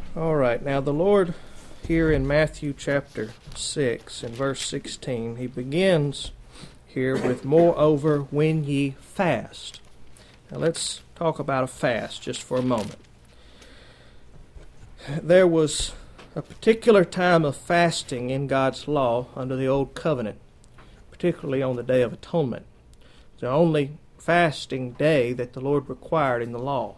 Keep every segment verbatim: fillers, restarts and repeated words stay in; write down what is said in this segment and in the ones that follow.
All right, now the Lord here in Matthew chapter six and verse sixteen, he begins here with, moreover, when ye fast. Now let's talk about a fast just for a moment. There was a particular time of fasting in God's law under the Old Covenant, particularly on the Day of Atonement. The only fasting day that the Lord required in the law.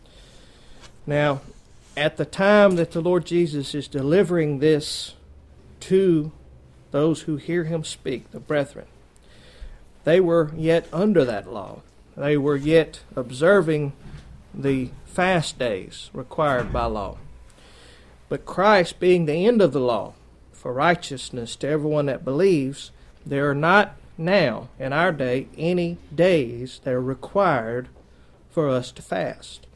Now, at the time that the Lord Jesus is delivering this to those who hear him speak, the brethren, they were yet under that law. They were yet observing the fast days required by law. But Christ being the end of the law for righteousness to everyone that believes, there are not now, in our day, any days that are required for us to fast.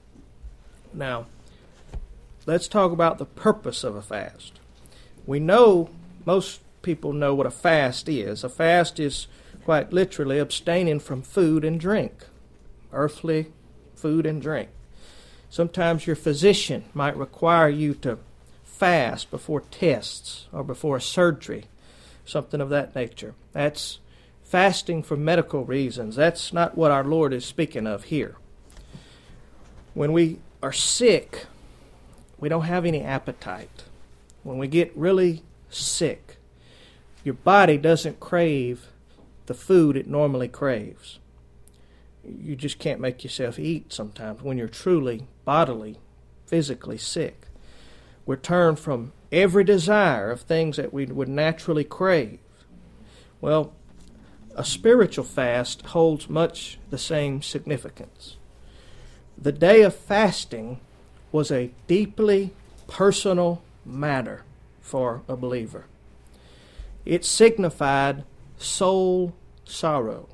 Now, let's talk about the purpose of a fast. We know, most people know what a fast is. A fast is quite literally abstaining from food and drink, earthly food and drink. Sometimes your physician might require you to fast before tests or before a surgery, something of that nature. That's fasting for medical reasons. That's not what our Lord is speaking of here. When we are sick, we don't have any appetite. When we get really sick, your body doesn't crave the food it normally craves. You just can't make yourself eat sometimes when you're truly bodily, physically sick. We're turned from every desire of things that we would naturally crave. Well, a spiritual fast holds much the same significance. The day of fasting was a deeply personal matter for a believer. It signified soul sorrow,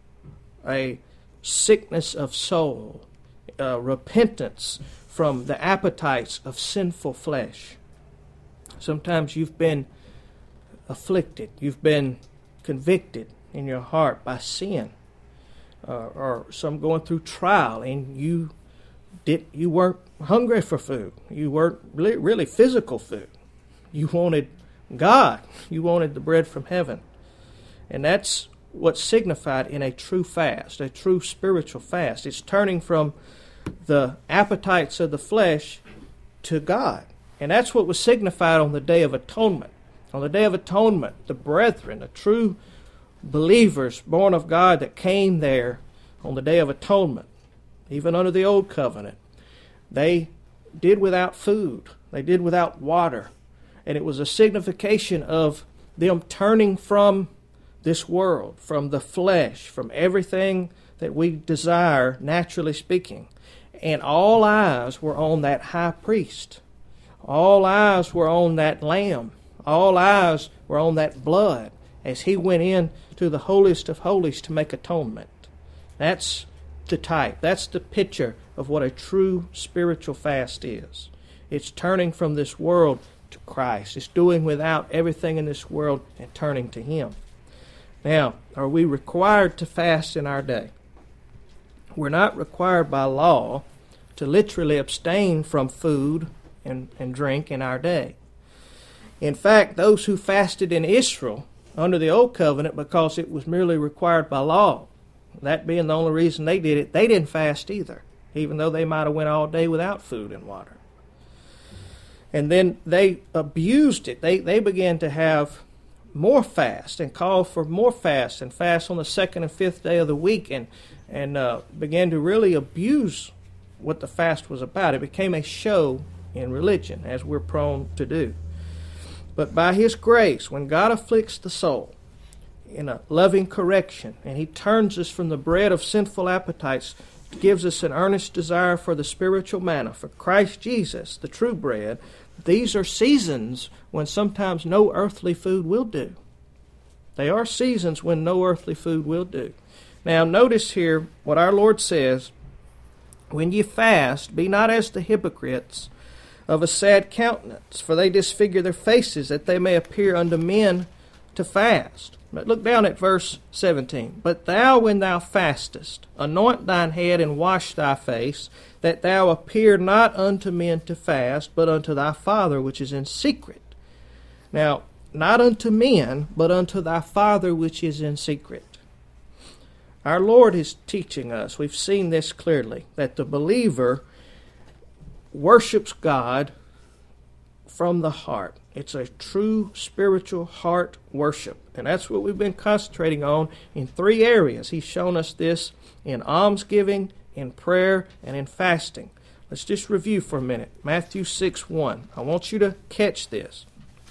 a sickness of soul, uh, repentance from the appetites of sinful flesh. Sometimes you've been afflicted, you've been convicted in your heart by sin, uh, or some going through trial, and you did you weren't hungry for food. You weren't really, really physical food. You wanted God. You wanted the bread from heaven. And that's what's signified in a true fast, a true spiritual fast. It's turning from the appetites of the flesh to God. And that's what was signified on the Day of Atonement. On the Day of Atonement, the brethren, the true believers born of God that came there on the Day of Atonement, even under the Old Covenant, they did without food. They did without water. And it was a signification of them turning from this world, from the flesh, from everything that we desire, naturally speaking. And all eyes were on that high priest. All eyes were on that lamb. All eyes were on that blood as he went in to the holiest of holies to make atonement. That's the type. That's the picture of what a true spiritual fast is. It's turning from this world to Christ. It's doing without everything in this world and turning to Him. Now, are we required to fast in our day? We're not required by law to literally abstain from food and, and drink in our day. In fact, those who fasted in Israel under the Old Covenant because it was merely required by law, that being the only reason they did it, they didn't fast either, even though they might have went all day without food and water. And then they abused it. They, they began to have more fast and call for more fast and fast on the second and fifth day of the week and, and uh, began to really abuse what the fast was about. It became a show in religion, as we're prone to do. But by His grace, when God afflicts the soul in a loving correction, and He turns us from the bread of sinful appetites, gives us an earnest desire for the spiritual manna, for Christ Jesus, the true bread, these are seasons when sometimes no earthly food will do. They are seasons when no earthly food will do. Now notice here what our Lord says, when ye fast, be not as the hypocrites of a sad countenance, for they disfigure their faces, that they may appear unto men to fast. But look down at verse seventeen. But thou, when thou fastest, anoint thine head and wash thy face, that thou appear not unto men to fast, but unto thy Father which is in secret. Now, not unto men, but unto thy Father which is in secret. Our Lord is teaching us, we've seen this clearly, that the believer worships God from the heart. It's a true spiritual heart worship. And that's what we've been concentrating on in three areas. He's shown us this in almsgiving, in prayer, and in fasting. Let's just review for a minute. Matthew six one. I want you to catch this.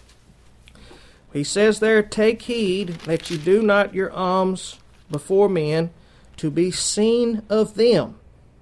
He says there, take heed that you do not your alms before men to be seen of them.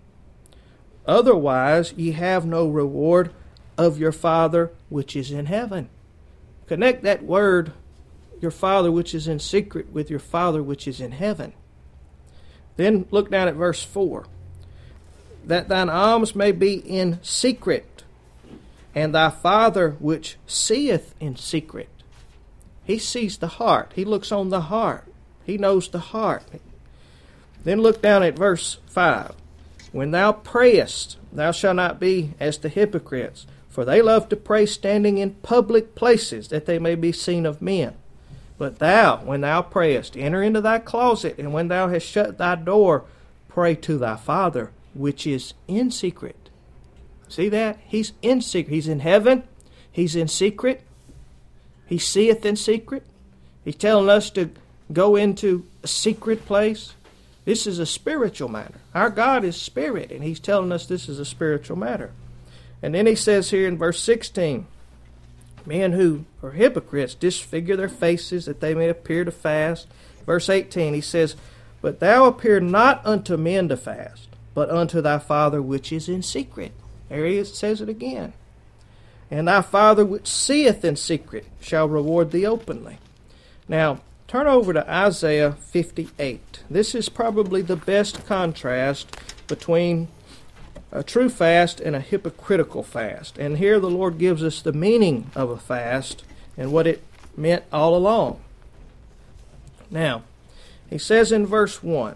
Otherwise ye have no reward of your Father which is in heaven. Connect that word, your Father which is in secret, with your Father which is in heaven. Then look down at verse four. That thine alms may be in secret, and thy Father which seeth in secret. He sees the heart. He looks on the heart. He knows the heart. Then look down at verse five. When thou prayest, thou shalt not be as the hypocrites, for they love to pray standing in public places, that they may be seen of men. But thou, when thou prayest, enter into thy closet, and when thou hast shut thy door, pray to thy Father, which is in secret. See that? He's in secret. He's in heaven. He's in secret. He seeth in secret. He's telling us to go into a secret place. This is a spiritual matter. Our God is spirit, and He's telling us this is a spiritual matter. And then He says here in verse sixteen, men who are hypocrites disfigure their faces that they may appear to fast. Verse eighteen, He says, but thou appear not unto men to fast, but unto thy Father which is in secret. There He says it again. And thy Father which seeth in secret shall reward thee openly. Now, turn over to Isaiah fifty-eight. This is probably the best contrast between a true fast and a hypocritical fast. And here the Lord gives us the meaning of a fast and what it meant all along. Now, He says in verse one,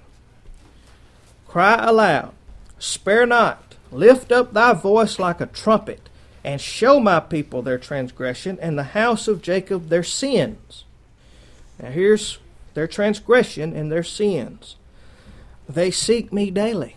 cry aloud, spare not, lift up thy voice like a trumpet, and show my people their transgression, and the house of Jacob their sins. Now here's their transgression and their sins. They seek me daily,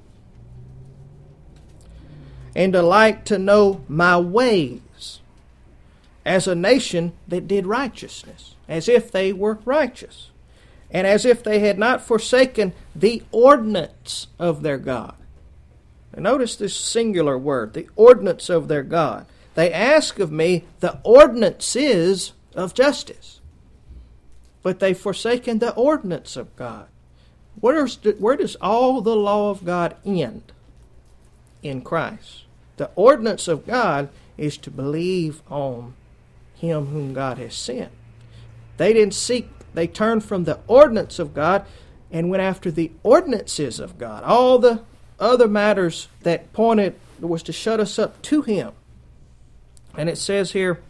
and delight to know my ways, as a nation that did righteousness, as if they were righteous, and as if they had not forsaken the ordinance of their God. Now notice this singular word, the ordinance of their God. They ask of me the ordinances of justice, but they've forsaken the ordinance of God. Where does, where does all the law of God end? In Christ. The ordinance of God is to believe on Him whom God has sent. They didn't seek, they turned from the ordinance of God and went after the ordinances of God. All the other matters that pointed was to shut us up to Him. And it says here,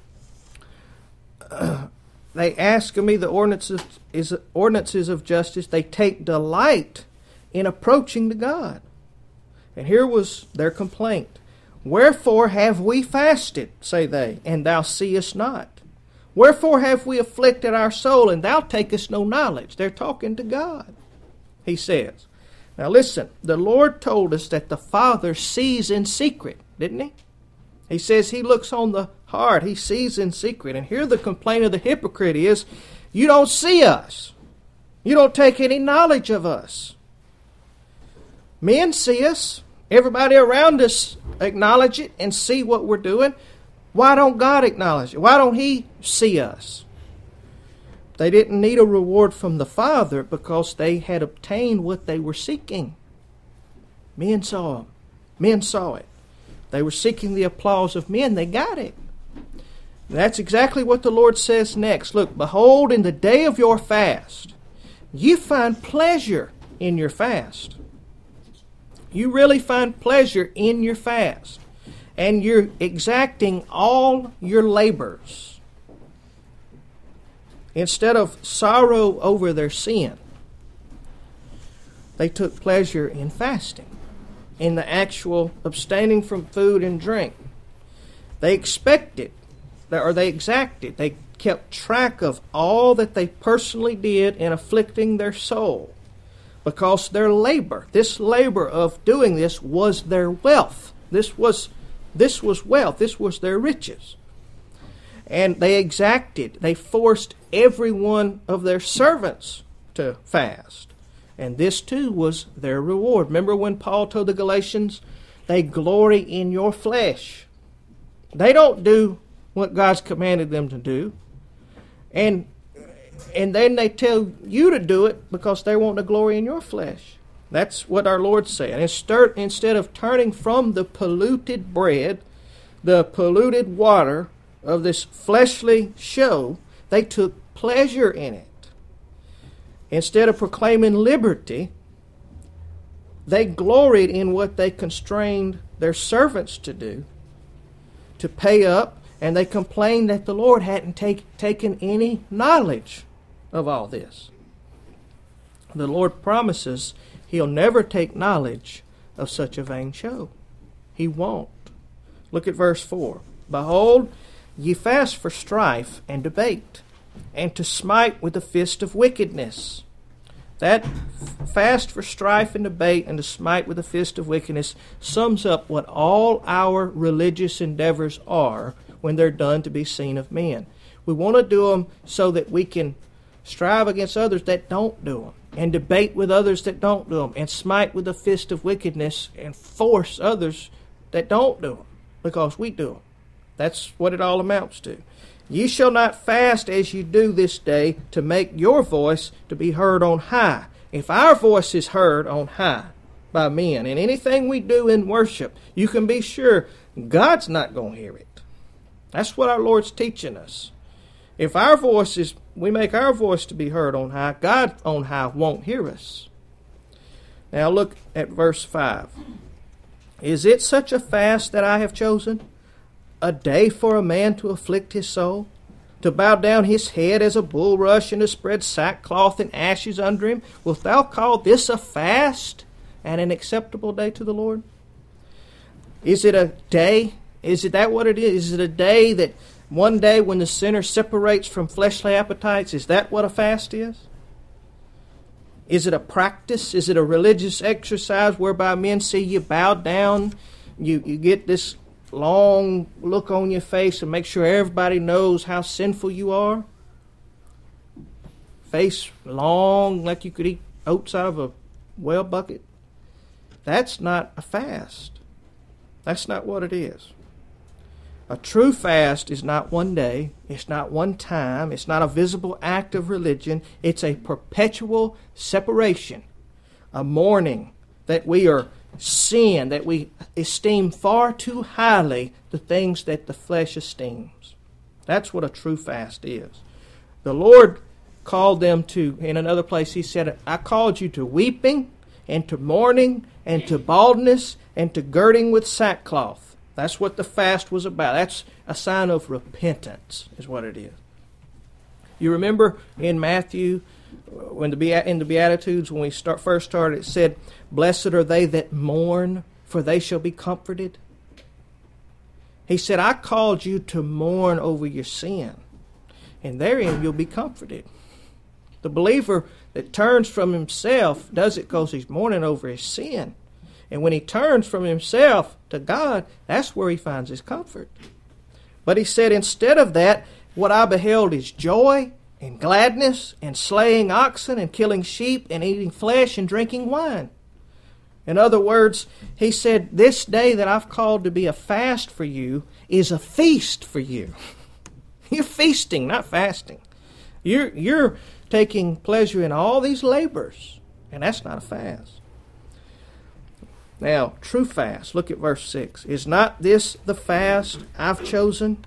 uh, they ask of me the ordinances, is, ordinances of justice. They take delight in approaching to God. And here was their complaint. Wherefore have we fasted, say they, and thou seest not? Wherefore have we afflicted our soul, and thou takest no knowledge? They're talking to God, He says. Now listen, the Lord told us that the Father sees in secret, didn't He? He says He looks on the heart. He sees in secret. And here the complaint of the hypocrite is, you don't see us. You don't take any knowledge of us. Men see us. Everybody around us acknowledge it and see what we're doing. Why don't God acknowledge it? Why don't He see us? They didn't need a reward from the Father because they had obtained what they were seeking. Men saw them. Men saw it. They were seeking the applause of men. They got it. That's exactly what the Lord says next. Look, behold, in the day of your fast, you find pleasure in your fast. You really find pleasure in your fast. And you're exacting all your labors. Instead of sorrow over their sin, they took pleasure in fasting, in the actual abstaining from food and drink. They expected, or they exacted, they kept track of all that they personally did in afflicting their soul, because their labor, this labor of doing this, was their wealth. This was, this was wealth. This was their riches. And they exacted, they forced every one of their servants to fast. And this too was their reward. Remember when Paul told the Galatians, they glory in your flesh. They don't do what God's commanded them to do. And and then they tell you to do it because they want to glory in your flesh. That's what our Lord said. Instead, instead of turning from the polluted bread, the polluted water of this fleshly show, they took pleasure in it. Instead of proclaiming liberty, they gloried in what they constrained their servants to do, to pay up, and they complained that the Lord hadn't take, taken any knowledge of all this. The Lord promises He'll never take knowledge of such a vain show. He won't. Look at verse four. Behold, ye fast for strife and debate, and to smite with the fist of wickedness. That fast for strife and debate and to smite with the fist of wickedness sums up what all our religious endeavors are when they're done to be seen of men. We want to do them so that we can strive against others that don't do them, and debate with others that don't do them, and smite with the fist of wickedness and force others that don't do them because we do them. That's what it all amounts to. Ye shall not fast as ye do this day to make your voice to be heard on high. If our voice is heard on high by men, and anything we do in worship, you can be sure God's not going to hear it. That's what our Lord's teaching us. If our voice is, we make our voice to be heard on high, God on high won't hear us. Now look at verse five. Is it such a fast that I have chosen? A day for a man to afflict his soul, to bow down his head as a bulrush, and to spread sackcloth and ashes under him? Wilt thou call this a fast and an acceptable day to the Lord? Is it a day? Is it that what it is? Is it a day that one day when the sinner separates from fleshly appetites? Is that what a fast is? Is it a practice? Is it a religious exercise whereby men see you bow down, you, you get this long look on your face and make sure everybody knows how sinful you are? Face long like you could eat oats out of a well bucket? That's not a fast. That's not what it is. A true fast is not one day. It's not one time. It's not a visible act of religion. It's a perpetual separation, a mourning that we are sin, that we esteem far too highly the things that the flesh esteems. That's what a true fast is. The Lord called them to, in another place He said, I called you to weeping and to mourning and to baldness and to girding with sackcloth. That's what the fast was about. That's a sign of repentance is what it is. You remember in Matthew, when the in the Beatitudes, when we start, first started, it said, blessed are they that mourn, for they shall be comforted. He said, I called you to mourn over your sin, and therein you'll be comforted. The believer that turns from himself does it because he's mourning over his sin. And when he turns from himself to God, that's where he finds his comfort. But he said, instead of that, what I beheld is joy and gladness and slaying oxen and killing sheep and eating flesh and drinking wine. In other words, he said, this day that I've called to be a fast for you is a feast for you. You're feasting, not fasting. You're, you're taking pleasure in all these labors, and that's not a fast. Now, true fast, look at verse six. Is not this the fast I've chosen?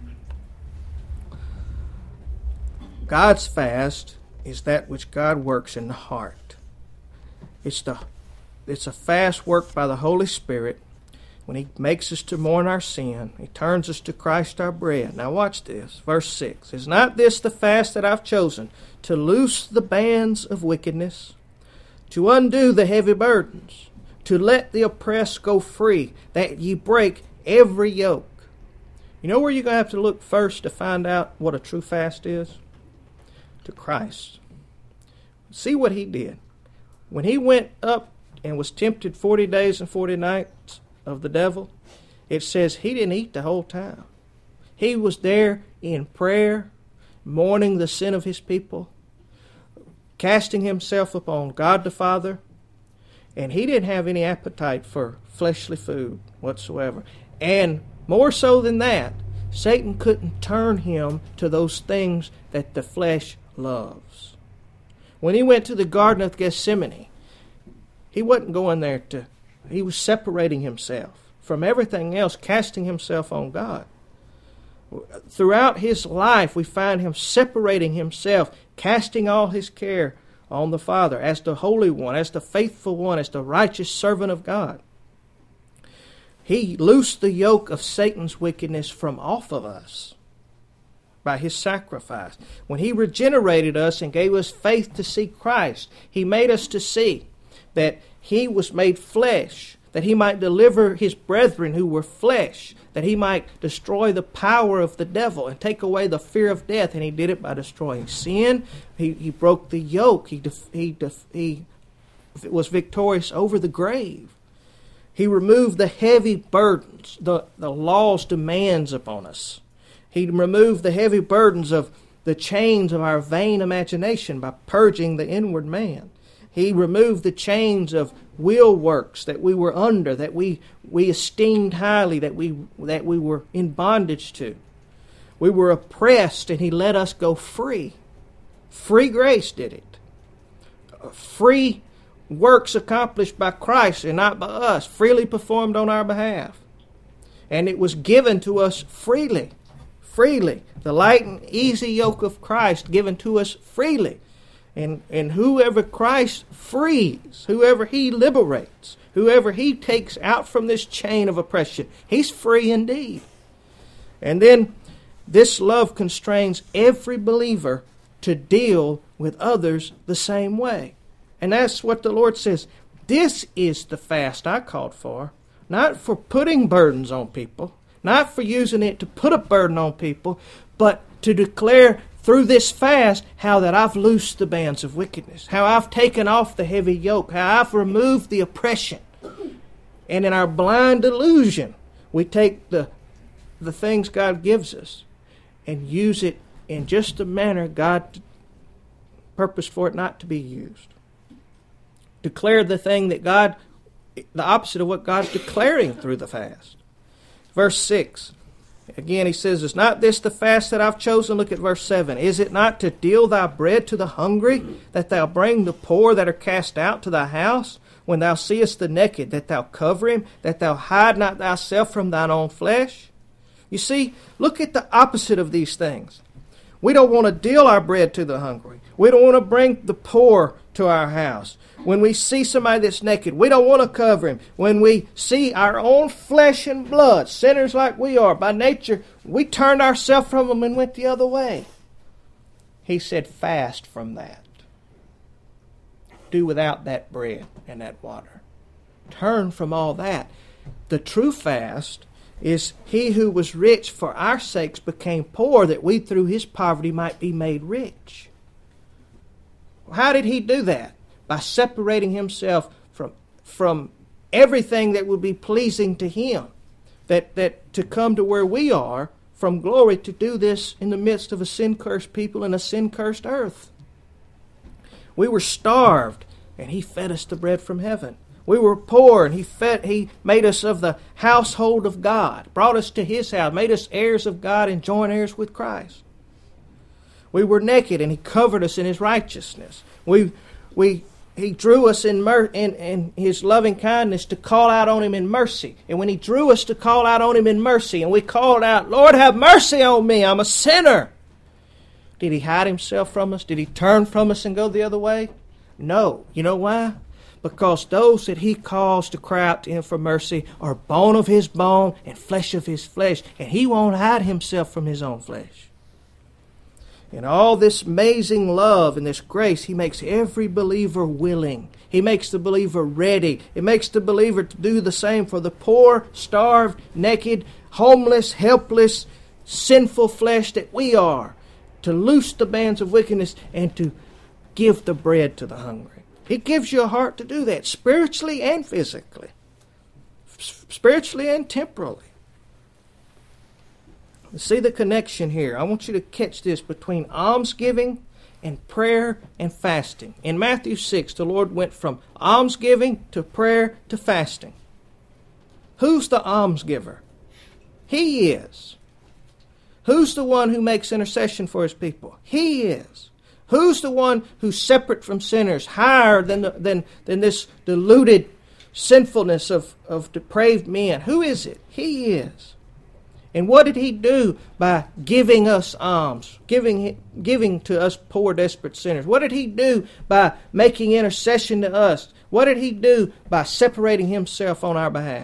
God's fast is that which God works in the heart. It's the it's a fast worked by the Holy Spirit when he makes us to mourn our sin, he turns us to Christ our bread. Now watch this, verse six. Is not this the fast that I've chosen, to loose the bands of wickedness, to undo the heavy burdens, to let the oppressed go free, that ye break every yoke? You know where you're going to have to look first to find out what a true fast is? To Christ. See what he did. When he went up and was tempted forty days and forty nights of the devil, it says he didn't eat the whole time. He was there in prayer, mourning the sin of his people, casting himself upon God the Father, and he didn't have any appetite for fleshly food whatsoever. And more so than that, Satan couldn't turn him to those things that the flesh loves. When he went to the Garden of Gethsemane, he wasn't going there to, he was separating himself from everything else, casting himself on God. Throughout his life, we find him separating himself, casting all his care on the Father as the Holy One, as the faithful one, as the righteous servant of God. He loosed the yoke of Satan's wickedness from off of us by his sacrifice. When he regenerated us and gave us faith to see Christ, he made us to see that he was made flesh, that he might deliver his brethren who were flesh, that he might destroy the power of the devil and take away the fear of death. And he did it by destroying sin. He, he broke the yoke. He, def, he, def, he was victorious over the grave. He removed the heavy burdens, the, the law's demands upon us. He removed the heavy burdens of the chains of our vain imagination by purging the inward man. He removed the chains of will works that we were under, that we, we esteemed highly, that we, that we were in bondage to. We were oppressed, and he let us go free. Free grace did it. Free works accomplished by Christ and not by us, freely performed on our behalf. And it was given to us freely. Freely. The light and easy yoke of Christ given to us freely. And, and whoever Christ frees, whoever he liberates, whoever he takes out from this chain of oppression, he's free indeed. And then this love constrains every believer to deal with others the same way. And that's what the Lord says. This is the fast I called for. Not for putting burdens on people, not for using it to put a burden on people, but to declare through this fast how that I've loosed the bands of wickedness, how I've taken off the heavy yoke, how I've removed the oppression. And in our blind delusion, we take the, the things God gives us and use it in just the manner God purposed for it not to be used. Declare the thing that God, the opposite of what God's declaring through the fast. Verse six. Again, he says, is not this the fast that I've chosen? Look at verse seven. Is it not to deal thy bread to the hungry, that thou bring the poor that are cast out to thy house? When thou seest the naked, that thou cover him, that thou hide not thyself from thine own flesh? You see, look at the opposite of these things. We don't want to deal our bread to the hungry. We don't want to bring the poor to our house. When we see somebody that's naked, we don't want to cover him. When we see our own flesh and blood, sinners like we are by nature, we turned ourselves from them and went the other way. He said, fast from that. Do without that bread and that water. Turn from all that. The true fast is he who was rich for our sakes became poor, that we through his poverty might be made rich. How did he do that? By separating himself from, from everything that would be pleasing to him. That, that to come to where we are from glory, to do this in the midst of a sin-cursed people and a sin-cursed earth. We were starved, and he fed us the bread from heaven. We were poor, and he fed, he made us of the household of God, brought us to his house, made us heirs of God and joint heirs with Christ. We were naked, and he covered us in his righteousness. We, we, he drew us in, mer- in, in his loving kindness to call out on him in mercy. And when he drew us to call out on him in mercy, and we called out, Lord, have mercy on me, I'm a sinner. Did he hide himself from us? Did he turn from us and go the other way? No. You know why? because those that He calls to cry out to Him for mercy are bone of His bone and flesh of His flesh, and He won't hide Himself from His own flesh. In all this amazing love and this grace, He makes every believer willing. He makes the believer ready. It makes the believer to do the same for the poor, starved, naked, homeless, helpless, sinful flesh that we are, to loose the bands of wickedness and to give the bread to the hungry. He gives you a heart to do that, spiritually and physically, spiritually and temporally. See the connection here. I want you to catch this between almsgiving and prayer and fasting. In Matthew six, the Lord went from almsgiving to prayer to fasting. Who's the almsgiver? He is. Who's the one who makes intercession for His people? He is. Who's the one who's separate from sinners, higher than the, than, than this deluded sinfulness of, of depraved men? Who is it? He is. And what did He do by giving us alms, giving, giving to us poor, desperate sinners? What did He do by making intercession to us? What did He do by separating Himself on our behalf?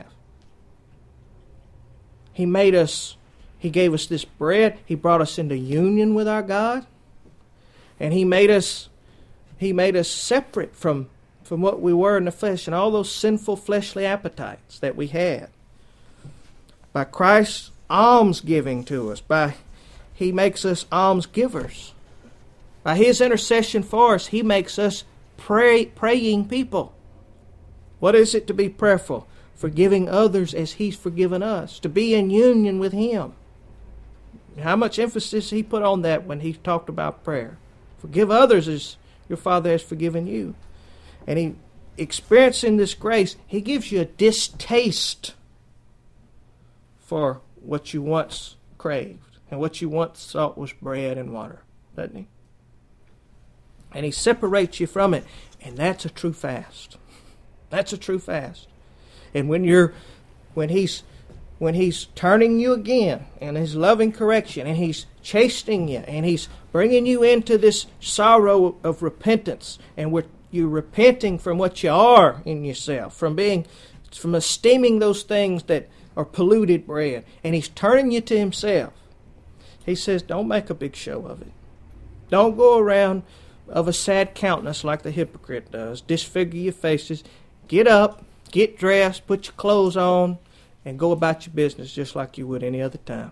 He made us He gave us this bread. He brought us into union with our God. And He made us He made us separate from, from what we were in the flesh and all those sinful fleshly appetites that we had. By Christ's almsgiving to us, by He makes us almsgivers. By His intercession for us, He makes us pray, praying people. What is it to be prayerful? Forgiving others as He's forgiven us. To be in union with Him. How much emphasis He put on that when He talked about prayer. Forgive others as your Father has forgiven you. And He, experiencing this grace, He gives you a distaste for what you once craved. And what you once thought was bread and water. Doesn't He? And He separates you from it. And that's a true fast. That's a true fast. And when you're, when He's When He's turning you again in His loving correction, and He's chastening you, and He's bringing you into this sorrow of repentance, and where you're repenting from what you are in yourself, from being, from esteeming those things that are polluted bread, and He's turning you to Himself. He says, don't make a big show of it. Don't go around of a sad countenance like the hypocrite does. Disfigure your faces. Get up, get dressed, put your clothes on, and go about your business just like you would any other time.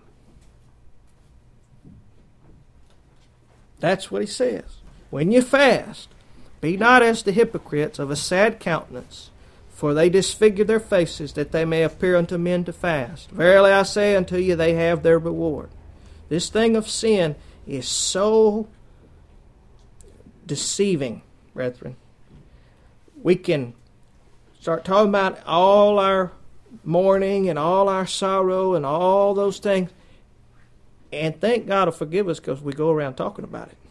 That's what He says. When you fast, be not as the hypocrites of a sad countenance, for they disfigure their faces, that they may appear unto men to fast. Verily I say unto you, they have their reward. This thing of sin is so deceiving, brethren. We can start talking about all our mourning and all our sorrow and all those things, and thank God will forgive us because we go around talking about it.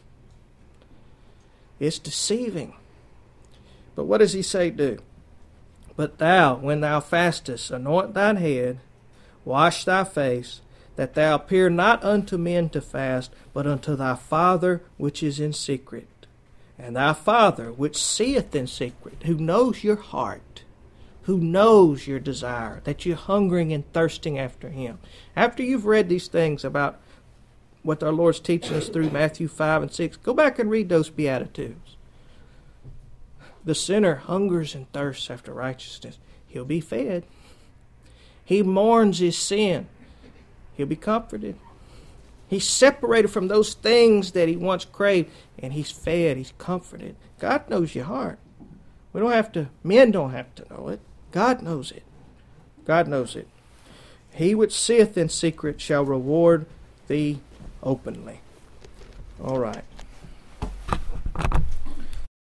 It's deceiving. But what does He say do? But thou, when thou fastest, anoint thine head, wash thy face, that thou appear not unto men to fast, but unto thy Father which is in secret. And thy Father which seeth in secret, who knows your heart, who knows your desire, that you're hungering and thirsting after Him. After you've read these things about what our Lord's teaching us through Matthew five and six, go back and read those Beatitudes. The sinner hungers and thirsts after righteousness. He'll be fed. He mourns his sin. He'll be comforted. He's separated from those things that he once craved, and he's fed, he's comforted. God knows your heart. We don't have to, men don't have to know it. God knows it. God knows it. He which seeth in secret shall reward thee openly. All right.